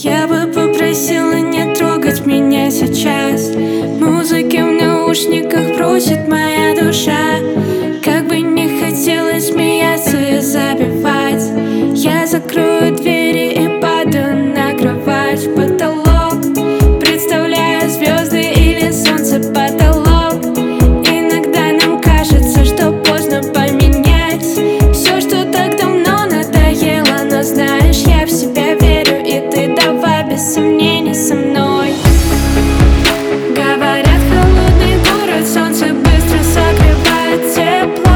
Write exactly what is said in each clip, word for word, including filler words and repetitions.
Я бы попросила не трогать меня сейчас. Музыки в наушниках просит моя душа. Как бы не хотелось смеяться и забивать, я закрою двери и падаю на кровать. В потолок, представляя звезды или солнце потолок. Иногда нам кажется, что поздно поменять все, что так давно надоело. Но знаешь, я в себя верю, и ты давай без сомнений со мной. Говорят, холодный город, солнце быстро согревает тепло.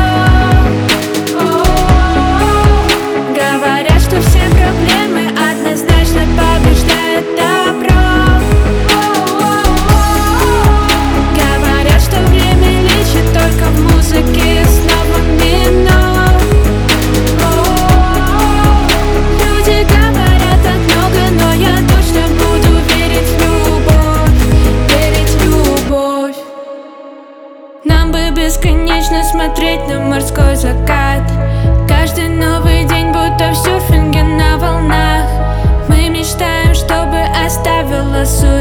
Говорят, что все проблемы однозначно побеждает добро. Говорят, что время лечит только в музыке снова минор. Люди говорят так много, но я точно буду верить в любовь, верить в любовь. Нам бы бесконечно смотреть на морской закат. Каждый новый день будто в серфинге на волнах. Мы мечтаем, чтобы оставила суета.